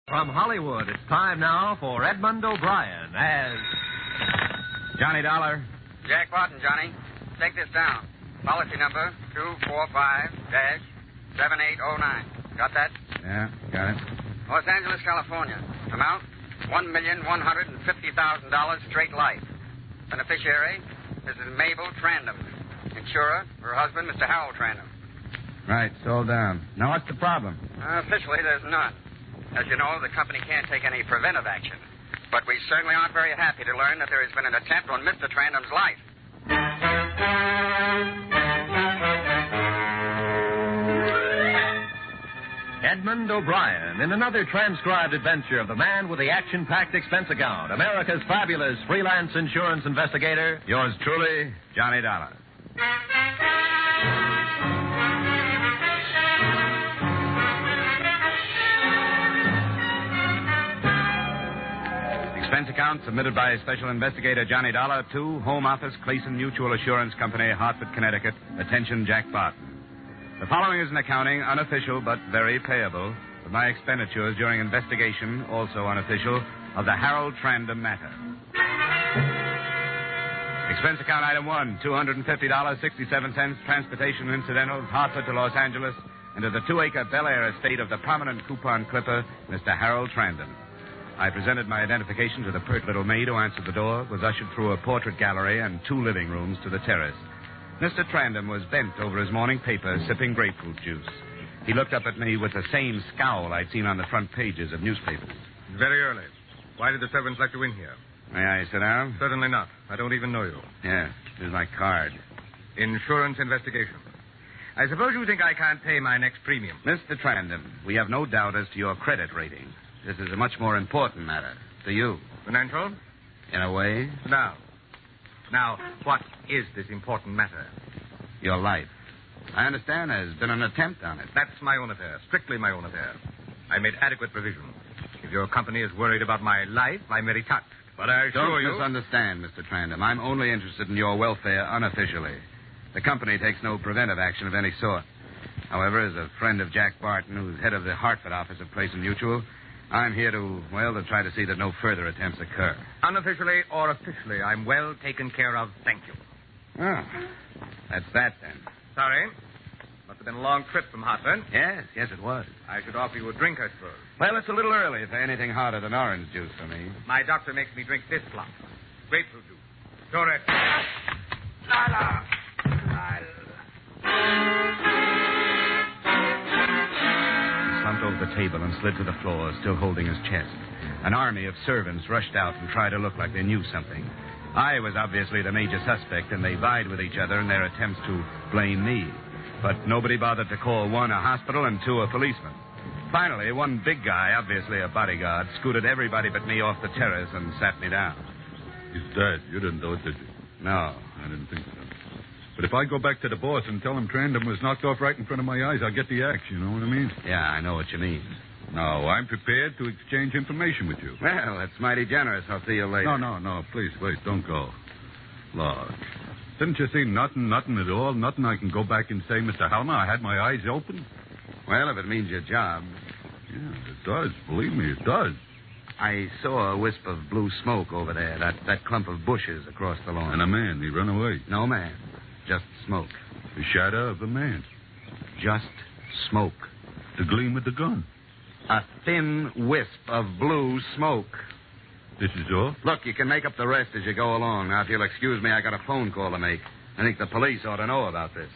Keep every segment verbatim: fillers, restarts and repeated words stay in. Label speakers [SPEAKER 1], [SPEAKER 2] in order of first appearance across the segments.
[SPEAKER 1] From Hollywood, it's time now for Edmund O'Brien as...
[SPEAKER 2] Johnny Dollar.
[SPEAKER 3] Jack Barton, Johnny. Take this down. Policy number two four five seven eight oh nine. Got that?
[SPEAKER 2] Yeah, got it.
[SPEAKER 3] Los Angeles, California. Amount one million one hundred fifty thousand dollars straight life. Beneficiary, Missus Mabel Trandom. Insurer, her husband, Mister Harold Trandom.
[SPEAKER 2] Right, it's all down. Now, what's the problem?
[SPEAKER 3] Uh, officially, there's none. As you know, the company can't take any preventive action. But we certainly aren't very happy to learn that there has been an attempt on Mister Trandom's life.
[SPEAKER 1] Edmund O'Brien in another transcribed adventure of the man with the action-packed expense account, America's fabulous freelance insurance investigator,
[SPEAKER 2] Yours truly, Johnny Dollar. Expense account submitted by Special Investigator Johnny Dollar to Home Office, Clayson Mutual Assurance Company, Hartford, Connecticut. Attention, Jack Barton. The following is an accounting, unofficial but very payable, of my expenditures during investigation, also unofficial, of the Harold Trandom matter. Expense account item one, two hundred fifty dollars and sixty-seven cents, transportation incidentals, Hartford to Los Angeles, and to the two-acre Bel Air estate of the prominent coupon clipper, Mister Harold Trandom. I presented my identification to the pert little maid who answered the door, was ushered through a portrait gallery and two living rooms to the terrace. Mister Trandom was bent over his morning paper, sipping grapefruit juice. He looked up at me with the same scowl I'd seen on the front pages of newspapers.
[SPEAKER 4] Very early. Why did the servants let you in here?
[SPEAKER 2] May I sit down?
[SPEAKER 4] Certainly not. I don't even know you.
[SPEAKER 2] Yes, here's my card.
[SPEAKER 4] Insurance investigation. I suppose you think I can't pay my next premium.
[SPEAKER 2] Mister Trandom, we have no doubt as to your credit rating. This is a much more important matter to you.
[SPEAKER 4] Financial?
[SPEAKER 2] In a way.
[SPEAKER 4] Now. Now, what is this important matter?
[SPEAKER 2] Your life. I understand there's been an attempt on it.
[SPEAKER 4] That's my own affair. Strictly my own affair. I made adequate provision. If your company is worried about my life, I'm very touched. But I assure
[SPEAKER 2] Don't
[SPEAKER 4] you...
[SPEAKER 2] misunderstand, Mister Trandom. I'm only interested in your welfare unofficially. The company takes no preventive action of any sort. However, as a friend of Jack Barton, who's head of the Hartford office of Clayson Mutual, I'm here to, well, to try to see that no further attempts occur.
[SPEAKER 4] Unofficially or officially, I'm well taken care of. Thank you.
[SPEAKER 2] Oh, that's that, then.
[SPEAKER 4] Sorry. Must have been a long trip from Hartford.
[SPEAKER 2] Yes, yes, it was.
[SPEAKER 4] I should offer you a drink, I suppose.
[SPEAKER 2] Well, it's a little early for anything hotter than orange juice for me.
[SPEAKER 4] My doctor makes me drink this plum. Grapefruit juice. Sure it. Lila.
[SPEAKER 2] Slumped over the table and slid to the floor, still holding his chest. An army of servants rushed out and tried to look like they knew something. I was obviously the major suspect, and they vied with each other in their attempts to blame me. But nobody bothered to call one a hospital and two a policeman. Finally, one big guy, obviously a bodyguard, scooted everybody but me off the terrace and sat me down.
[SPEAKER 5] He's dead. You didn't know it, did you?
[SPEAKER 2] No.
[SPEAKER 5] I didn't think so. But if I go back to the boss and tell him Trandom was knocked off right in front of my eyes, I'll get the axe, you know what I mean?
[SPEAKER 2] Yeah, I know what you mean.
[SPEAKER 5] No, I'm prepared to exchange information with you.
[SPEAKER 2] Well, that's mighty generous. I'll see you later.
[SPEAKER 5] No, no, no. Please, please, don't go. Lord. Didn't you see nothing, nothing at all? Nothing I can go back and say, Mister Helmer, I had my eyes open?
[SPEAKER 2] Well, if it means your job.
[SPEAKER 5] Yeah, it does. Believe me, it does.
[SPEAKER 2] I saw a wisp of blue smoke over there, that, that clump of bushes across the lawn.
[SPEAKER 5] And a man, he ran away.
[SPEAKER 2] No man. Just smoke.
[SPEAKER 5] The shadow of a man.
[SPEAKER 2] Just smoke.
[SPEAKER 5] The gleam of the gun.
[SPEAKER 2] A thin wisp of blue smoke.
[SPEAKER 5] This is all?
[SPEAKER 2] Look, you can make up the rest as you go along. Now, if you'll excuse me, I got a phone call to make. I think the police ought to know about this.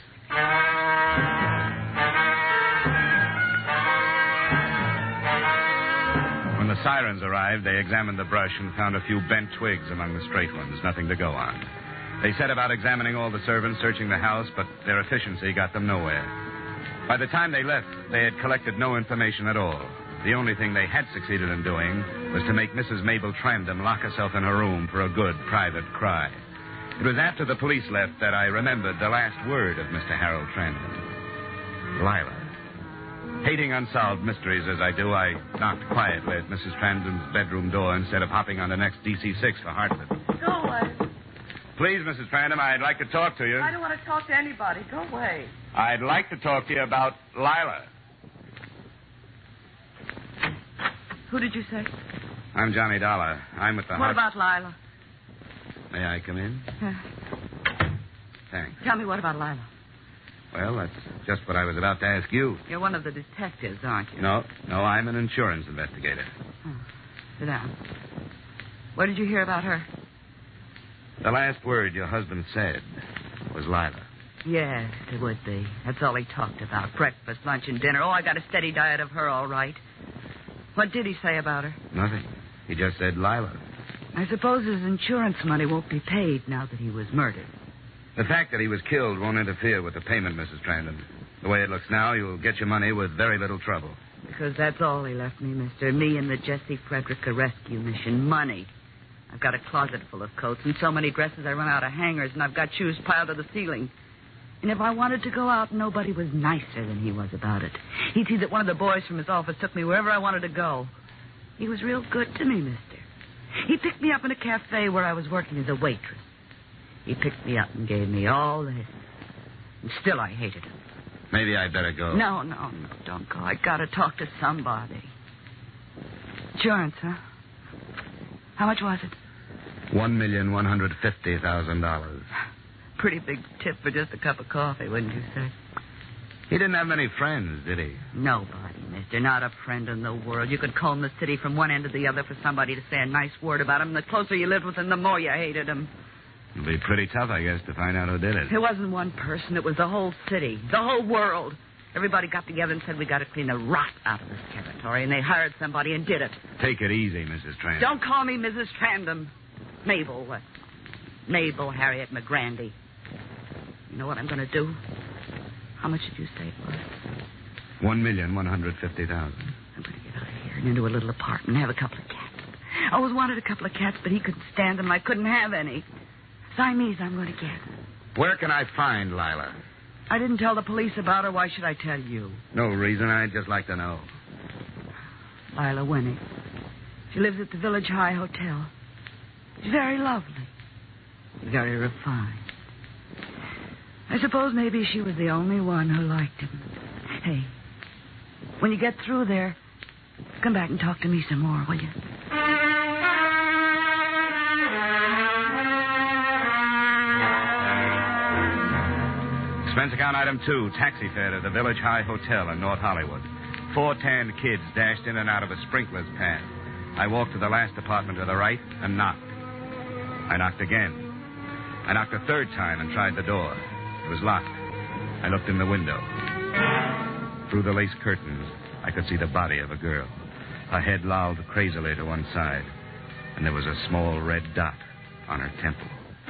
[SPEAKER 2] When the sirens arrived, they examined the brush and found a few bent twigs among the straight ones. Nothing to go on. They set about examining all the servants, searching the house, but their efficiency got them nowhere. By the time they left, they had collected no information at all. The only thing they had succeeded in doing was to make Missus Mabel Trandom lock herself in her room for a good private cry. It was after the police left that I remembered the last word of Mister Harold Trandom. Lila. Hating unsolved mysteries as I do, I knocked quietly at Missus Trandom's bedroom door instead of hopping on the next D C six for Hartford.
[SPEAKER 6] Go away.
[SPEAKER 2] Please, Missus Trandom, I'd like to talk to you.
[SPEAKER 6] I don't want to talk to anybody. Go away.
[SPEAKER 2] I'd like to talk to you about Lila.
[SPEAKER 6] Who did you say?
[SPEAKER 2] I'm Johnny Dollar. I'm with the...
[SPEAKER 6] What
[SPEAKER 2] hos-
[SPEAKER 6] about Lila?
[SPEAKER 2] May I come in?
[SPEAKER 6] Uh,
[SPEAKER 2] Thanks.
[SPEAKER 6] tell me what about Lila?
[SPEAKER 2] Well, that's just what I was about to ask you.
[SPEAKER 6] You're one of the detectives, aren't you?
[SPEAKER 2] No, no, I'm an insurance investigator.
[SPEAKER 6] Oh, sit down. What did you hear about her?
[SPEAKER 2] The last word your husband said was Lila.
[SPEAKER 6] Yes, it would be. That's all he talked about. Breakfast, lunch, and dinner. Oh, I got a steady diet of her, all right. What did he say about her?
[SPEAKER 2] Nothing. He just said Lila.
[SPEAKER 6] I suppose his insurance money won't be paid now that he was murdered.
[SPEAKER 2] The fact that he was killed won't interfere with the payment, Missus Trandon. The way it looks now, you'll get your money with very little trouble.
[SPEAKER 6] Because that's all he left me, mister. Me and the Jesse Frederica rescue mission. Money. I've got a closet full of coats and so many dresses I run out of hangers, and I've got shoes piled to the ceiling. And if I wanted to go out, nobody was nicer than he was about it. He'd see that one of the boys from his office took me wherever I wanted to go. He was real good to me, mister. He picked me up in a cafe where I was working as a waitress. He picked me up and gave me all this. And still I hated him.
[SPEAKER 2] Maybe I'd better go.
[SPEAKER 6] No, no, no, don't go. I gotta talk to somebody. Insurance, huh? How much was it?
[SPEAKER 2] One million one hundred fifty thousand dollars.
[SPEAKER 6] Pretty big tip for just a cup of coffee, wouldn't you say?
[SPEAKER 2] He didn't have many friends, did he?
[SPEAKER 6] Nobody, mister. Not a friend in the world. You could comb the city from one end to the other for somebody to say a nice word about him. And the closer you lived with him, the more you hated him.
[SPEAKER 2] It'll be pretty tough, I guess, to find out who did it.
[SPEAKER 6] It wasn't one person. It was the whole city. The whole world. Everybody got together and said we got to clean the rot out of this territory. And they hired somebody and did it.
[SPEAKER 2] Take it easy, Missus Trandon.
[SPEAKER 6] Don't call me Missus Trandon. Mabel. Uh, Mabel Harriet McGrandy. You know what I'm going to do? How much did you say it was?
[SPEAKER 2] One million one hundred fifty thousand.
[SPEAKER 6] I'm going to get out of here and into a little apartment and have a couple of cats. I always wanted a couple of cats, but he couldn't stand them. I couldn't have any. Siamese I'm going to get.
[SPEAKER 2] Where can I find Lila?
[SPEAKER 6] I didn't tell the police about her. Why should I tell you?
[SPEAKER 2] No reason. I'd just like to know.
[SPEAKER 6] Lila Winnick. She lives at the Village High Hotel. She's very lovely. Very refined. I suppose maybe she was the only one who liked him. Hey, when you get through there, come back and talk to me some more, will you?
[SPEAKER 2] Expense account item two, taxi fare to the Village High Hotel in North Hollywood. Four tanned kids dashed in and out of a sprinkler's pad. I walked to the last apartment to the right and knocked. I knocked again. I knocked a third time and tried the door. It was locked. I looked in the window. Through the lace curtains, I could see the body of a girl. Her head lolled crazily to one side, and there was a small red dot on her temple.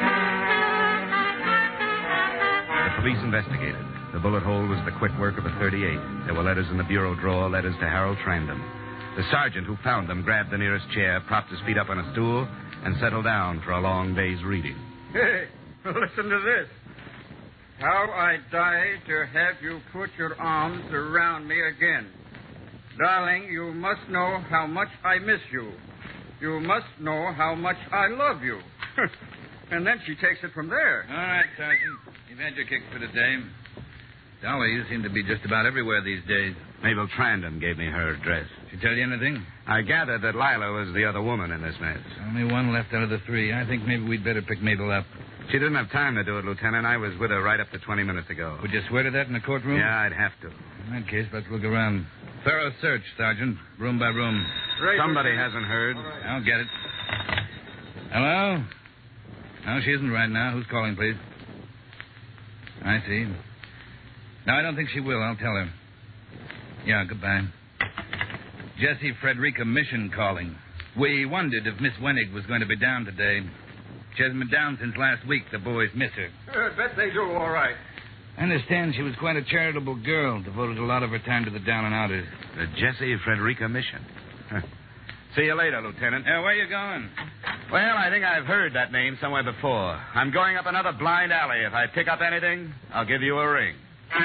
[SPEAKER 2] The police investigated. The bullet hole was the quick work of a thirty-eight. There were letters in the bureau drawer, letters to Harold Trandon. The sergeant who found them grabbed the nearest chair, propped his feet up on a stool, and settled down for a long day's reading.
[SPEAKER 7] Hey, listen to this. How I die to have you put your arms around me again. Darling, you must know how much I miss you. You must know how much I love you. And then she takes it from there.
[SPEAKER 8] All right, Sergeant. You've had your kick for the day. Dolly, you seem to be just about everywhere these days.
[SPEAKER 2] Mabel Trandon gave me her address.
[SPEAKER 8] She tell you anything?
[SPEAKER 2] I gathered that Lila was the other woman in this mess.
[SPEAKER 8] Only one left out of the three. I think maybe we'd better pick Mabel up.
[SPEAKER 2] She didn't have time to do it, Lieutenant. I was with her right up to twenty minutes ago.
[SPEAKER 8] Would you swear to that in the courtroom?
[SPEAKER 2] Yeah, I'd have to.
[SPEAKER 8] In that case, let's look around. Thorough search, Sergeant. Room by room.
[SPEAKER 7] Right,
[SPEAKER 2] Somebody
[SPEAKER 7] Lieutenant.
[SPEAKER 2] hasn't heard.
[SPEAKER 7] Right.
[SPEAKER 8] I'll get it. Hello? No, she isn't right now. Who's calling, please? I see. No, I don't think she will. I'll tell her. Yeah, goodbye. Jesse Frederica Mission calling. We wondered if Miss Wenig was going to be down today. She hasn't been down since last week. The boys miss her.
[SPEAKER 7] Uh, bet they do all right.
[SPEAKER 8] I understand she was quite a charitable girl, devoted a lot of her time to the down and outers.
[SPEAKER 2] The Jesse Frederica Mission. Huh. See you later, Lieutenant.
[SPEAKER 8] Uh, where are you going?
[SPEAKER 2] Well, I think I've heard that name somewhere before. I'm going up another blind alley. If I pick up anything, I'll give you a ring.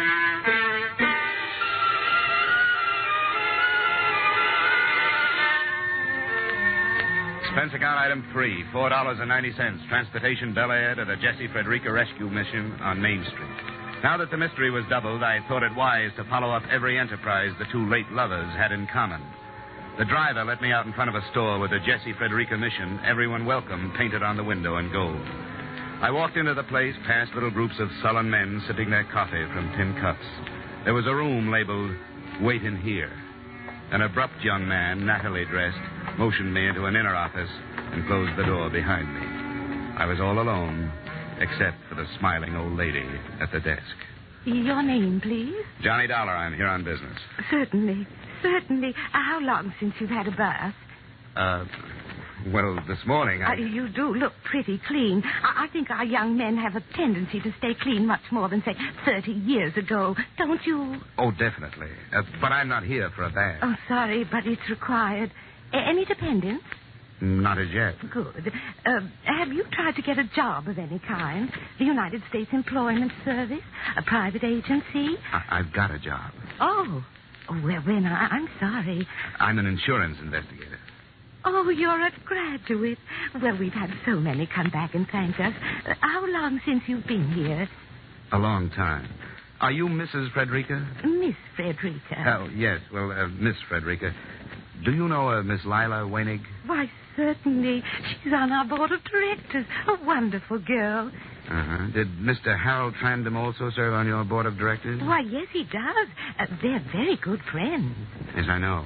[SPEAKER 2] Expense account item three, four dollars and ninety cents. Transportation Bel Air to the Jesse Frederica Rescue Mission on Main Street. Now that the mystery was doubled, I thought it wise to follow up every enterprise the two late lovers had in common. The driver let me out in front of a store with the Jesse Frederica mission, everyone welcome, painted on the window in gold. I walked into the place past little groups of sullen men sipping their coffee from tin cups. There was a room labeled, Wait in Here. An abrupt young man, nattily dressed, motioned me into an inner office and closed the door behind me. I was all alone, except for the smiling old lady at the desk.
[SPEAKER 9] Your name, please?
[SPEAKER 2] Johnny Dollar. I'm here on business.
[SPEAKER 9] Certainly. Certainly. Uh, how long since you've had a bath?
[SPEAKER 2] Uh, well, this morning I...
[SPEAKER 9] Uh, you do look pretty clean. I-, I think our young men have a tendency to stay clean much more than, say, thirty years ago. Don't you?
[SPEAKER 2] Oh, definitely. Uh, but I'm not here for a bath.
[SPEAKER 9] Oh, sorry, but it's required. A- any dependents?
[SPEAKER 2] Not as yet.
[SPEAKER 9] Good. Uh, have you tried to get a job of any kind? The United States Employment Service? A private agency?
[SPEAKER 2] I- I've got a job.
[SPEAKER 9] Oh. Oh, well, then, I- I'm sorry.
[SPEAKER 2] I'm an insurance investigator.
[SPEAKER 9] Oh, you're a graduate. Well, we've had so many come back and thank us. Uh, how long since you've been here?
[SPEAKER 2] A long time. Are you Missus Frederica?
[SPEAKER 9] Miss Frederica.
[SPEAKER 2] Oh, yes. Well, uh, Miss Frederica. Do you know uh, Miss Lila Weinig?
[SPEAKER 9] Why, certainly. She's on our board of directors. A wonderful girl.
[SPEAKER 2] Uh-huh. Did Mister Harold Trandom also serve on your board of directors?
[SPEAKER 9] Why, yes, he does. Uh, they're very good friends.
[SPEAKER 2] Yes, I know.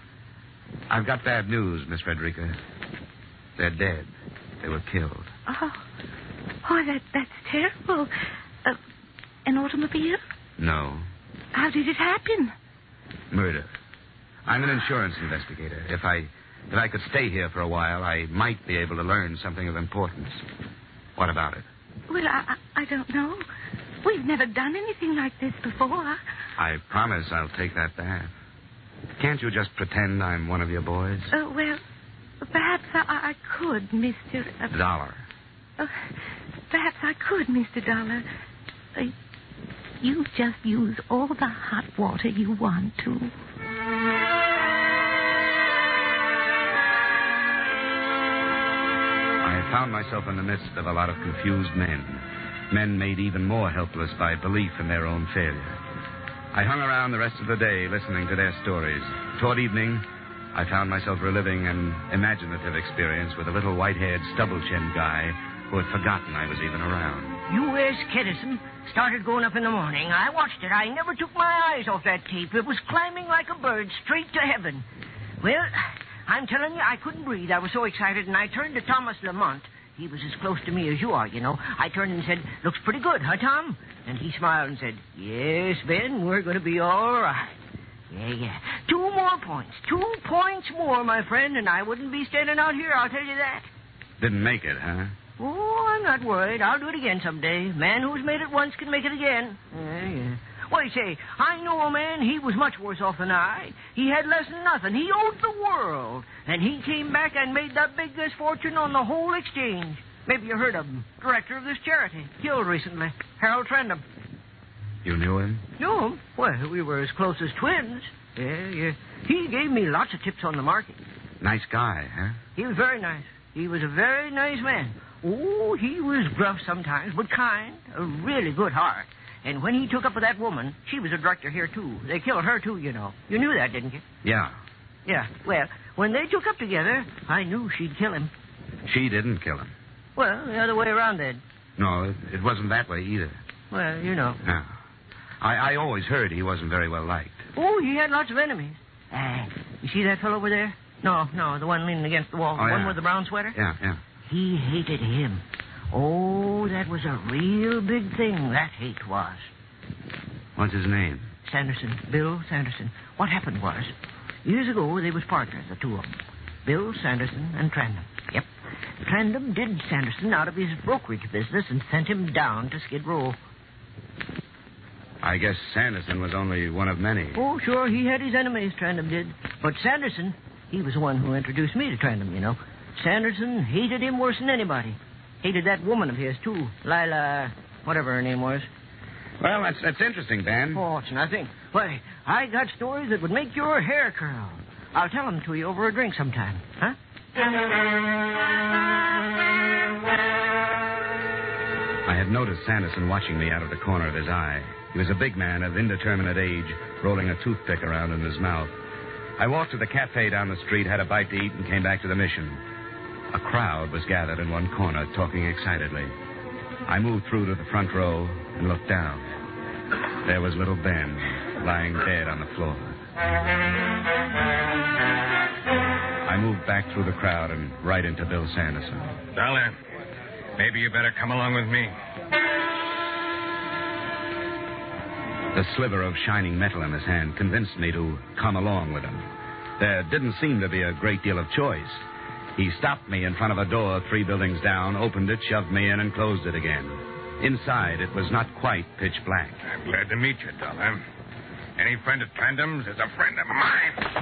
[SPEAKER 2] I've got bad news, Miss Frederica. They're dead. They were killed.
[SPEAKER 9] Oh, oh, that that's terrible. Uh, an automobile?
[SPEAKER 2] No.
[SPEAKER 9] How did it happen?
[SPEAKER 2] Murder. I'm an insurance investigator. If I if I could stay here for a while, I might be able to learn something of importance. What about it?
[SPEAKER 9] Well, I, I I don't know. We've never done anything like this before.
[SPEAKER 2] I promise I'll take that bath. Can't you just pretend I'm one of your boys?
[SPEAKER 9] Oh, uh, well, perhaps I, I could, Mister Uh,
[SPEAKER 2] Dollar.
[SPEAKER 9] Uh, perhaps I could, Mister Dollar. Uh, you just use all the hot water you want to.
[SPEAKER 2] I found myself in the midst of a lot of confused men. Men made even more helpless by belief in their own failure. I hung around the rest of the day listening to their stories. Toward evening, I found myself reliving an imaginative experience with a little white-haired, stubble-chinned guy who had forgotten I was even around.
[SPEAKER 10] U S Kedison started going up in the morning. I watched it. I never took my eyes off that tape. It was climbing like a bird straight to heaven. Well, I'm telling you, I couldn't breathe. I was so excited, and I turned to Thomas Lamont. He was as close to me as you are, you know. I turned and said, "Looks pretty good, huh, Tom?" And he smiled and said, "Yes, Ben, we're going to be all right." Yeah, yeah. Two more points. Two points more, my friend, and I wouldn't be standing out here, I'll tell you that.
[SPEAKER 2] Didn't make it, huh?
[SPEAKER 10] Oh, I'm not worried. I'll do it again someday. Man who's made it once can make it again. Yeah, yeah. Why, say, I know a man, he was much worse off than I. He had less than nothing. He owed the world. And he came back and made the biggest fortune on the whole exchange. Maybe you heard of him. Director of this charity. Killed recently. Harold Trandom.
[SPEAKER 2] You knew him?
[SPEAKER 10] Knew him? Well, we were as close as twins. Yeah, yeah. He gave me lots of tips on the market.
[SPEAKER 2] Nice guy, huh?
[SPEAKER 10] He was very nice. He was a very nice man. Oh, he was gruff sometimes, but kind. A really good heart. And when he took up with that woman, she was a director here, too. They killed her, too, you know. You knew that, didn't you?
[SPEAKER 2] Yeah.
[SPEAKER 10] Yeah. Well, when they took up together, I knew she'd kill him.
[SPEAKER 2] She didn't kill him.
[SPEAKER 10] Well, the other way around, then.
[SPEAKER 2] No, it, it wasn't that way either.
[SPEAKER 10] Well, you know.
[SPEAKER 2] No. I, I always heard he wasn't very well liked.
[SPEAKER 10] Oh, he had lots of enemies. Uh, you see that fellow over there? No, no, the one leaning against the wall.
[SPEAKER 2] Oh,
[SPEAKER 10] the
[SPEAKER 2] yeah.
[SPEAKER 10] one with the brown sweater?
[SPEAKER 2] Yeah, yeah.
[SPEAKER 10] He hated him. Oh, that was a real big thing, that hate was.
[SPEAKER 2] What's his name?
[SPEAKER 10] Sanderson. Bill Sanderson. What happened was, years ago, they was partners, the two of them. Bill Sanderson and Trandom. Yep. Trandom did Sanderson out of his brokerage business and sent him down to Skid Row.
[SPEAKER 2] I guess Sanderson was only one of many.
[SPEAKER 10] Oh, sure, he had his enemies, Trandom did. But Sanderson, he was the one who introduced me to Trandom, you know. Sanderson hated him worse than anybody. Hated that woman of his, too. Lila, whatever her name was.
[SPEAKER 2] Well, that's that's interesting, Dan.
[SPEAKER 10] Oh, it's nothing. Why, I got stories that would make your hair curl. I'll tell them to you over a drink sometime, huh?
[SPEAKER 2] I had noticed Sanderson watching me out of the corner of his eye. He was a big man of indeterminate age, rolling a toothpick around in his mouth. I walked to the cafe down the street, had a bite to eat, and came back to the mission. A crowd was gathered in one corner, talking excitedly. I moved through to the front row and looked down. There was little Ben, lying dead on the floor. I moved back through the crowd and right into Bill Sanderson.
[SPEAKER 4] Dollar, maybe you better come along with me.
[SPEAKER 2] The sliver of shining metal in his hand convinced me to come along with him. There didn't seem to be a great deal of choice. He stopped me in front of a door three buildings down, opened it, shoved me in, and closed it again. Inside, it was not quite pitch black.
[SPEAKER 4] I'm glad to meet you, Dollar. Any friend of Trandam's is a friend of mine.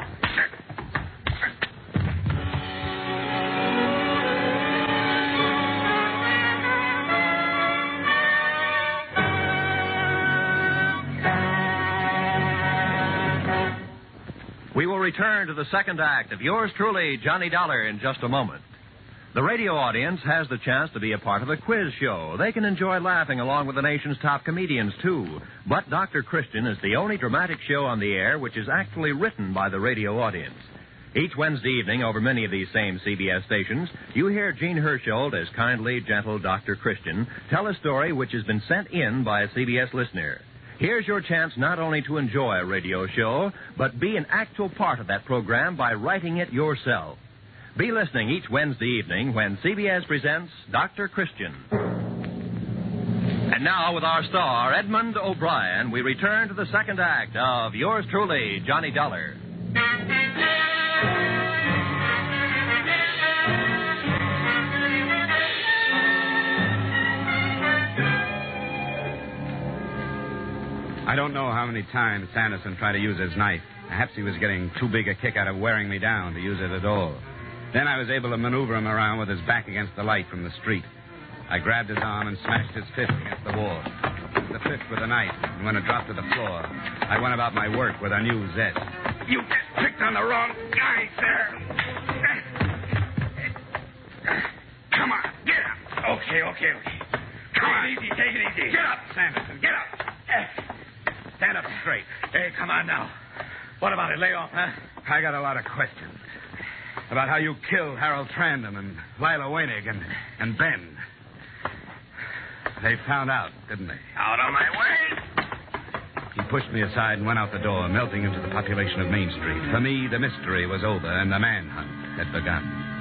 [SPEAKER 1] We will return to the second act of yours truly, Johnny Dollar, in just a moment. The radio audience has the chance to be a part of the quiz show. They can enjoy laughing along with the nation's top comedians, too. But Doctor Christian is the only dramatic show on the air which is actually written by the radio audience. Each Wednesday evening, over many of these same C B S stations, you hear Gene Hersholt as kindly, gentle Doctor Christian tell a story which has been sent in by a C B S listener. Here's your chance not only to enjoy a radio show, but be an actual part of that program by writing it yourself. Be listening each Wednesday evening when C B S presents Doctor Christian. And now, with our star, Edmund O'Brien, we return to the second act of yours truly, Johnny Dollar.
[SPEAKER 2] I don't know how many times Sanderson tried to use his knife. Perhaps he was getting too big a kick out of wearing me down to use it at all. Then I was able to maneuver him around with his back against the light from the street. I grabbed his arm and smashed his fist against the wall. The fist with a knife, and when it dropped to the floor, I went about my work with a new zest.
[SPEAKER 4] You just picked on the wrong guy, sir. Come on, get up. Okay, okay, okay. Come on. Take it easy, take it easy.
[SPEAKER 2] Get up, Sanderson, get up. Stand up straight.
[SPEAKER 4] Hey, come on now. What about it? Lay off, huh?
[SPEAKER 2] I got a lot of questions. About how you killed Harold Trandam and Lila Weinig and, and Ben. They found out, didn't they?
[SPEAKER 4] Out of my way.
[SPEAKER 2] He pushed me aside and went out the door, melting into the population of Main Street. For me, the mystery was over and the manhunt had begun.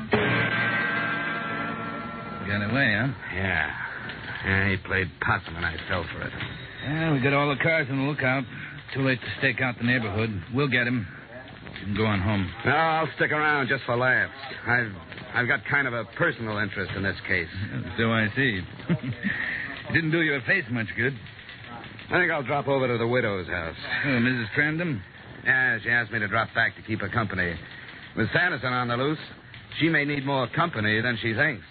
[SPEAKER 8] Got away, huh?
[SPEAKER 2] Yeah. Yeah, he played possum and I fell for it.
[SPEAKER 8] Yeah, we got all the cars on the lookout. Too late to stake out the neighborhood. We'll get him. You can go on home.
[SPEAKER 2] No, I'll stick around just for laughs. I've I've got kind of a personal interest in this case.
[SPEAKER 8] So I see. Didn't do your face much good.
[SPEAKER 2] I think I'll drop over to the widow's house.
[SPEAKER 8] Oh, Missus Trandam?
[SPEAKER 2] Yeah, she asked me to drop back to keep her company. With Sanderson on the loose, she may need more company than she thinks.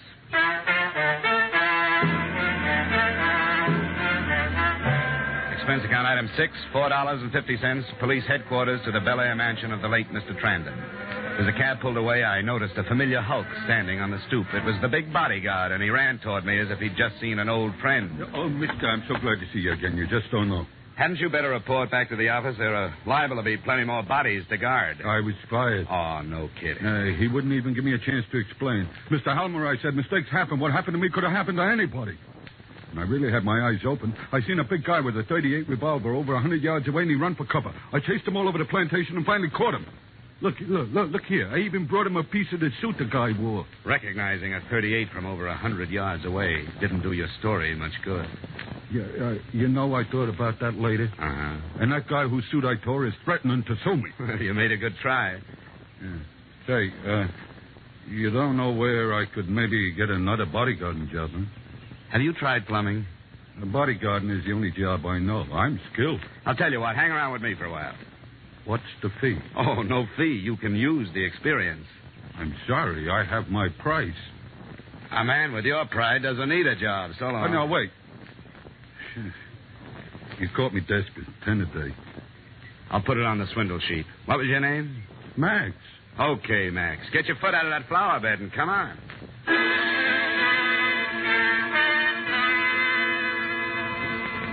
[SPEAKER 2] Expense account item six, four dollars and fifty cents, police headquarters to the Bel Air mansion of the late Mister Trandam. As the cab pulled away, I noticed a familiar hulk standing on the stoop. It was the big bodyguard, and he ran toward me as if he'd just seen an old friend.
[SPEAKER 5] Oh, mister, I'm so glad to see you again. You just don't know.
[SPEAKER 2] Hadn't you better report back to the office? There are liable to be plenty more bodies to guard.
[SPEAKER 5] I was fired.
[SPEAKER 2] Oh, no kidding.
[SPEAKER 5] Uh, he wouldn't even give me a chance to explain. Mister Halmer, I said, mistakes happen. What happened to me could have happened to anybody. And I really had my eyes open. I seen a big guy with a thirty-eight revolver over a hundred yards away, and he run for cover. I chased him all over the plantation and finally caught him. Look, look, look, look here. I even brought him a piece of the suit the guy wore.
[SPEAKER 2] Recognizing a thirty-eight from over a hundred yards away didn't do your story much good.
[SPEAKER 5] Yeah, uh, you know, I thought about that later.
[SPEAKER 2] Uh-huh.
[SPEAKER 5] And that guy whose suit I tore is threatening to sue me.
[SPEAKER 2] You made a good try.
[SPEAKER 5] Yeah. Say, uh, you don't know where I could maybe get another bodyguarding job, huh?
[SPEAKER 2] Have you tried plumbing?
[SPEAKER 5] The bodyguarding is the only job I know. I'm skilled.
[SPEAKER 2] I'll tell you what. Hang around with me for a while.
[SPEAKER 5] What's the fee?
[SPEAKER 2] Oh, no fee. You can use the experience.
[SPEAKER 5] I'm sorry. I have my price.
[SPEAKER 2] A man with your pride doesn't need a job. So long.
[SPEAKER 5] Oh, no, wait. You caught me desperate. Ten a day.
[SPEAKER 2] I'll put it on the swindle sheet. What was your name?
[SPEAKER 5] Max.
[SPEAKER 2] Okay, Max. Get your foot out of that flower bed and come on.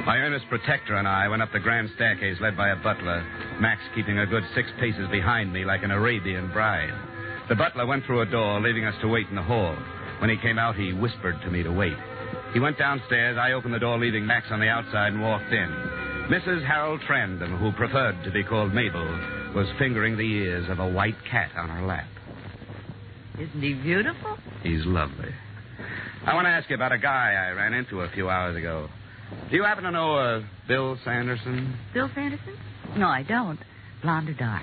[SPEAKER 2] My earnest protector and I went up the grand staircase led by a butler, Max keeping a good six paces behind me like an Arabian bride. The butler went through a door, leaving us to wait in the hall. When he came out, he whispered to me to wait. He went downstairs, I opened the door, leaving Max on the outside, and walked in. Missus Harold Trandom, who preferred to be called Mabel, was fingering the ears of a white cat on her lap.
[SPEAKER 6] Isn't he beautiful?
[SPEAKER 2] He's lovely. I want to ask you about a guy I ran into a few hours ago. Do you happen to know uh, Bill Sanderson?
[SPEAKER 6] Bill Sanderson? No, I don't. Blonde or dark?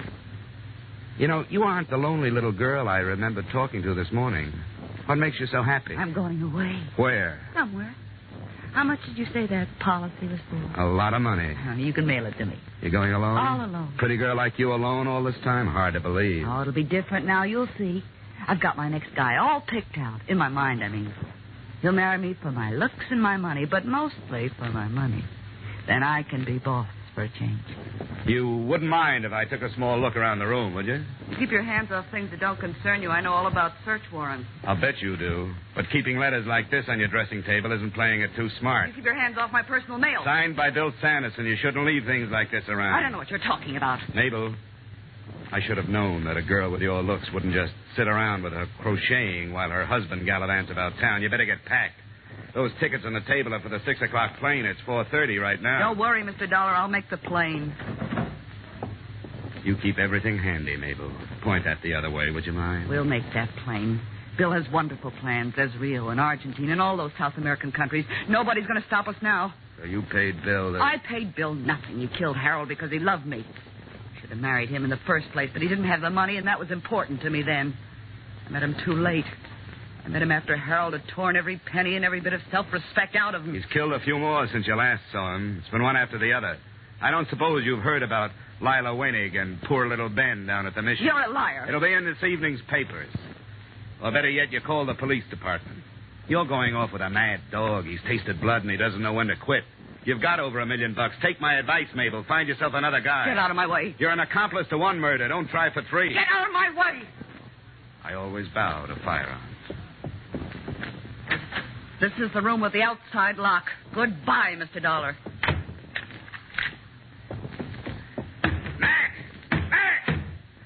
[SPEAKER 2] You know, you aren't the lonely little girl I remember talking to this morning. What makes you so happy?
[SPEAKER 6] I'm going away.
[SPEAKER 2] Where?
[SPEAKER 6] Somewhere. How much did you say that policy was for?
[SPEAKER 2] A lot of money.
[SPEAKER 6] Oh, you can mail it to me.
[SPEAKER 2] You going alone?
[SPEAKER 6] All alone.
[SPEAKER 2] Pretty girl like you alone all this time? Hard to believe.
[SPEAKER 6] Oh, it'll be different now. You'll see. I've got my next guy all picked out. In my mind, I mean. He'll marry me for my looks and my money, but mostly for my money. Then I can be boss for a change.
[SPEAKER 2] You wouldn't mind if I took a small look around the room, would you?
[SPEAKER 6] Keep your hands off things that don't concern you. I know all about search warrants.
[SPEAKER 2] I'll bet you do. But keeping letters like this on your dressing table isn't playing it too smart.
[SPEAKER 6] You keep your hands off my personal mail.
[SPEAKER 2] Signed by Bill Sanderson. You shouldn't leave things like this around.
[SPEAKER 6] I don't know what you're talking about.
[SPEAKER 2] Mabel, I should have known that a girl with your looks wouldn't just sit around with her crocheting while her husband gallivants about town. You better get packed. Those tickets on the table are for the six o'clock plane. It's four thirty right now.
[SPEAKER 6] Don't worry, Mister Dollar. I'll make the plane.
[SPEAKER 2] You keep everything handy, Mabel. Point that the other way, would you mind?
[SPEAKER 6] We'll make that plane. Bill has wonderful plans. There's Rio and Argentina and all those South American countries. Nobody's going to stop us now.
[SPEAKER 2] So you paid Bill the...
[SPEAKER 6] I paid Bill nothing. He killed Harold because he loved me. Should have married him in the first place, but he didn't have the money, and that was important to me then. I met him too late. I met him after Harold had torn every penny and every bit of self-respect out of him.
[SPEAKER 2] He's killed a few more since you last saw him. It's been one after the other. I don't suppose you've heard about Lila Wenig and poor little Ben down at the mission.
[SPEAKER 6] You're a liar.
[SPEAKER 2] It'll be in this evening's papers. Or better yet, you call the police department. You're going off with a mad dog. He's tasted blood and he doesn't know when to quit. You've got over a million bucks. Take my advice, Mabel. Find yourself another guy.
[SPEAKER 6] Get out of my way.
[SPEAKER 2] You're an accomplice to one murder. Don't try for three.
[SPEAKER 6] Get out of my way.
[SPEAKER 2] I always bow to firearms.
[SPEAKER 6] This is the room with the outside lock. Goodbye, Mister Dollar.
[SPEAKER 2] Max! Max!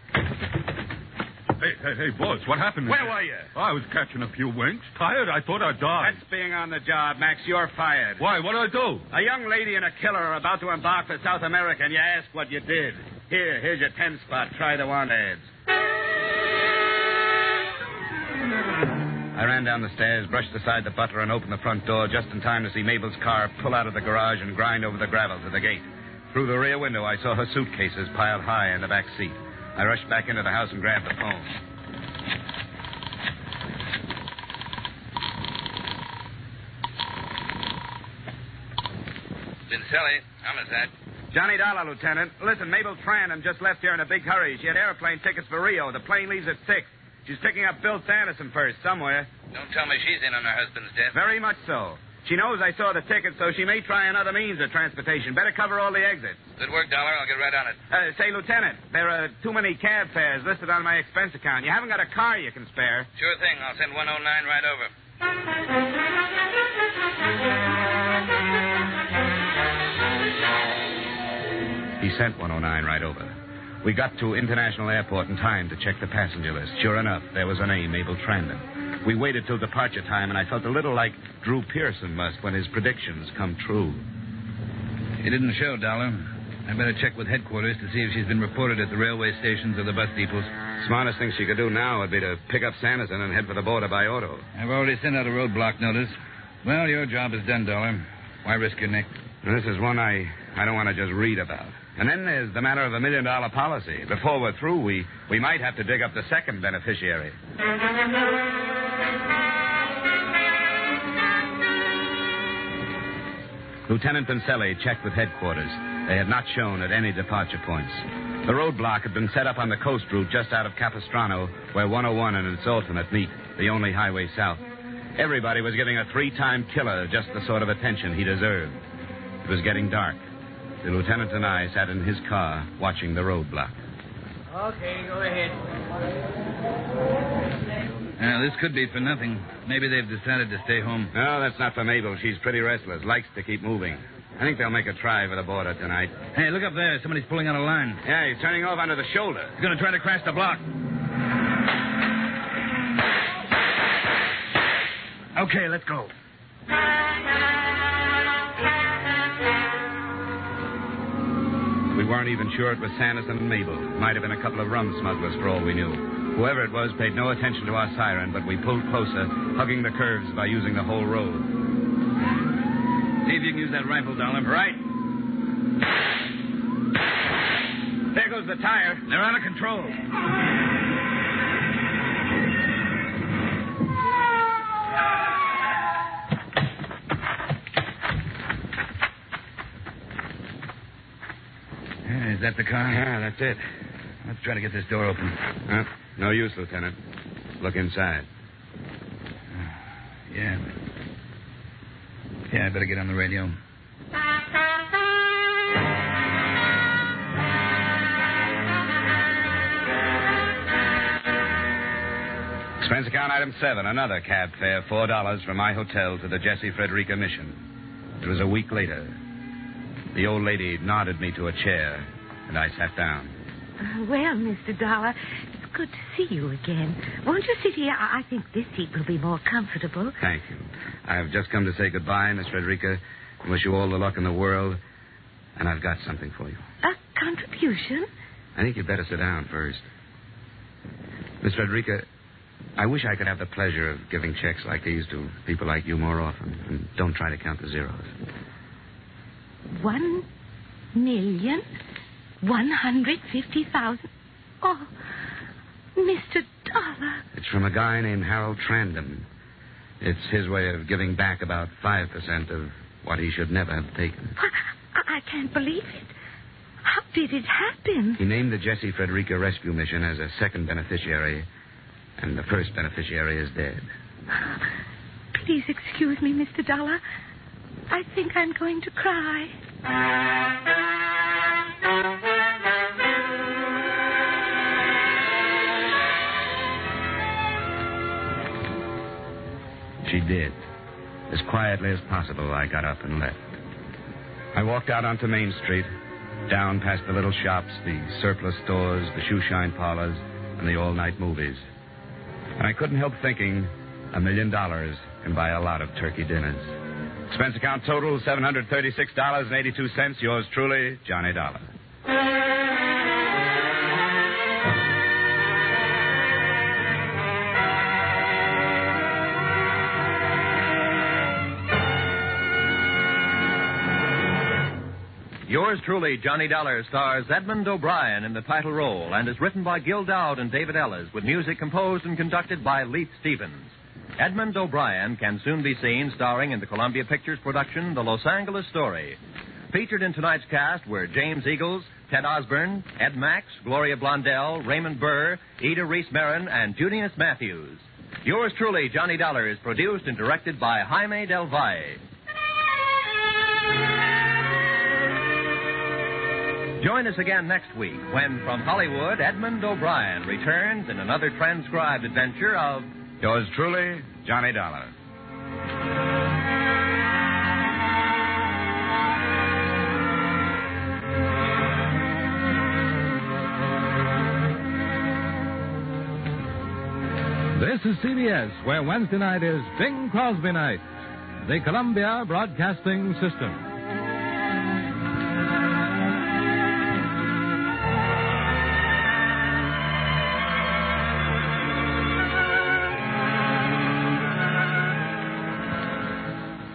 [SPEAKER 5] Hey, hey, hey, boss, what happened?
[SPEAKER 2] Where were you?
[SPEAKER 5] Oh, I was catching a few winks. Tired? I thought I'd die.
[SPEAKER 2] That's being on the job, Max. You're fired.
[SPEAKER 5] Why? What'd I do?
[SPEAKER 2] A young lady and a killer are about to embark for South America, and you ask what you did. Here, here's your ten spot. Try the want ads. I ran down the stairs, brushed aside the butler, and opened the front door just in time to see Mabel's car pull out of the garage and grind over the gravel to the gate. Through the rear window, I saw her suitcases piled high in the back seat. I rushed back into the house and grabbed the phone.
[SPEAKER 8] Vincelli, homicide.
[SPEAKER 2] Johnny Dollar, Lieutenant. Listen, Mabel Trandom just left here in a big hurry. She had airplane tickets for Rio. The plane leaves at six. She's picking up Bill Sanderson first, somewhere.
[SPEAKER 8] Don't tell me she's in on her husband's death.
[SPEAKER 2] Very much so. She knows I saw the ticket, so she may try another means of transportation. Better cover all the exits.
[SPEAKER 8] Good work, Dollar. I'll get right on it.
[SPEAKER 2] Uh, say, Lieutenant, there are too many cab fares listed on my expense account. You haven't got a car you can spare.
[SPEAKER 8] Sure thing. I'll send one oh nine right over.
[SPEAKER 2] He sent one oh nine right over. We got to International Airport in time to check the passenger list. Sure enough, there was a name, Mabel Trandom. We waited till departure time, and I felt a little like Drew Pearson must when his predictions come true.
[SPEAKER 8] She didn't show, Dollar. I better check with headquarters to see if she's been reported at the railway stations or the bus depots.
[SPEAKER 2] Smartest thing she could do now would be to pick up Sanderson and head for the border by auto.
[SPEAKER 8] I've already sent out a roadblock notice. Well, your job is done, Dollar. Why risk your neck?
[SPEAKER 2] Now, this is one I, I don't want to just read about. And then there's the matter of a million-dollar policy. Before we're through, we, we might have to dig up the second beneficiary. Lieutenant Vincelli checked with headquarters. They had not shown at any departure points. The roadblock had been set up on the coast route just out of Capistrano, where one oh one and its alternate meet, the only highway south. Everybody was giving a three-time killer just the sort of attention he deserved. It was getting dark. The lieutenant and I sat in his car watching the roadblock.
[SPEAKER 10] Okay, go ahead.
[SPEAKER 8] Now, this could be for nothing. Maybe they've decided to stay home.
[SPEAKER 2] No, that's not for Mabel. She's pretty restless, likes to keep moving. I think they'll make a try for the border tonight.
[SPEAKER 8] Hey, look up there. Somebody's pulling on a line.
[SPEAKER 2] Yeah, he's turning off onto the shoulder.
[SPEAKER 8] He's going to try to crash the block. Okay, let's go.
[SPEAKER 2] We weren't even sure it was Sanderson and Mabel. It might have been a couple of rum smugglers for all we knew. Whoever it was paid no attention to our siren, but we pulled closer, hugging the curves by using the whole road.
[SPEAKER 8] See if you can use that rifle, Dollar. Right.
[SPEAKER 2] There goes the tire.
[SPEAKER 8] They're out of control. Yeah, is that the car?
[SPEAKER 2] Yeah, that's it.
[SPEAKER 8] Let's try to get this door open.
[SPEAKER 2] Huh? No use, Lieutenant. Look inside.
[SPEAKER 8] Yeah. Yeah, I better get on the radio.
[SPEAKER 2] Expense account item seven, another cab fare, four dollars from my hotel to the Jesse Frederica mission. It was a week later. The old lady nodded me to a chair, and I sat down.
[SPEAKER 9] Uh, well, Mister Dollar, it's good to see you again. Won't you sit here? I I think this seat will be more comfortable.
[SPEAKER 2] Thank you. I've just come to say goodbye, Miss Frederica, and wish you all the luck in the world. And I've got something for you.
[SPEAKER 9] A contribution?
[SPEAKER 2] I think you'd better sit down first. Miss Frederica, I wish I could have the pleasure of giving checks like these to people like you more often. And don't try to count the zeros.
[SPEAKER 9] One million one hundred fifty thousand. Oh, Mister Dollar.
[SPEAKER 2] It's from a guy named Harold Trandom. It's his way of giving back about five percent of what he should never have taken.
[SPEAKER 9] I, I can't believe it. How did it happen?
[SPEAKER 2] He named the Jesse Frederica Rescue Mission as a second beneficiary, and the first beneficiary is dead.
[SPEAKER 9] Please excuse me, Mister Dollar. I think I'm going to cry.
[SPEAKER 2] She did. As quietly as possible, I got up and left. I walked out onto Main Street, down past the little shops, the surplus stores, the shoe shine parlors, and the all-night movies. And I couldn't help thinking a million dollars can buy a lot of turkey dinners. Expense account total, seven hundred thirty-six dollars and eighty-two cents. Yours truly, Johnny Dollar.
[SPEAKER 1] Yours truly, Johnny Dollar, stars Edmund O'Brien in the title role and is written by Gil Dowd and David Ellis, with music composed and conducted by Leith Stevens. Edmund O'Brien can soon be seen starring in the Columbia Pictures production, The Los Angeles Story. Featured in tonight's cast were James Eagles, Ted Osborne, Ed Max, Gloria Blondell, Raymond Burr, Ida Reese-Marin, and Junius Matthews. Yours truly, Johnny Dollar, is produced and directed by Jaime Del Valle. Join us again next week when, from Hollywood, Edmund O'Brien returns in another transcribed adventure of...
[SPEAKER 2] Yours truly, Johnny Dollar.
[SPEAKER 11] This is C B S, where Wednesday night is Bing Crosby night. The Columbia Broadcasting System.